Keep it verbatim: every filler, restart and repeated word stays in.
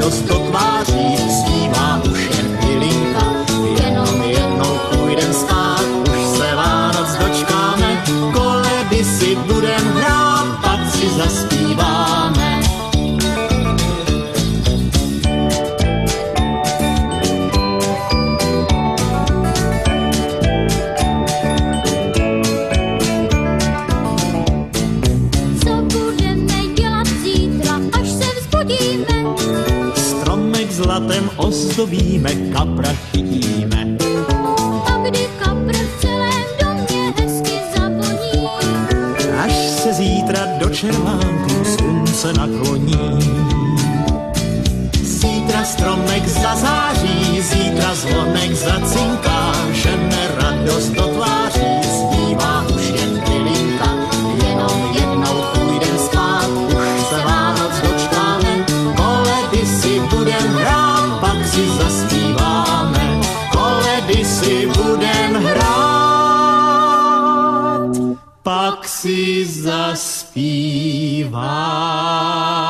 radost do tváří, zpívá už jen pilinka. Jenom jednou půjdem spát, už se Vánoc dočkáme, koledy si budem hrát, pak si zaspíváme. Zlatem ozdobíme, kapra chytíme. A kdy kapr v celém domě hezky zavoní, až se zítra do červánku slunce nakloní. Zítra stromek zazáří, zítra zvonek zacinká, žene radost do tváří, zpívá už jen pilinka. Jenom jednou půjdem spát, už se Vánoc dočkáme, koledy si budem hrát, pak si zaspíváme, koledy si budem hrát, pak si zaspíváme.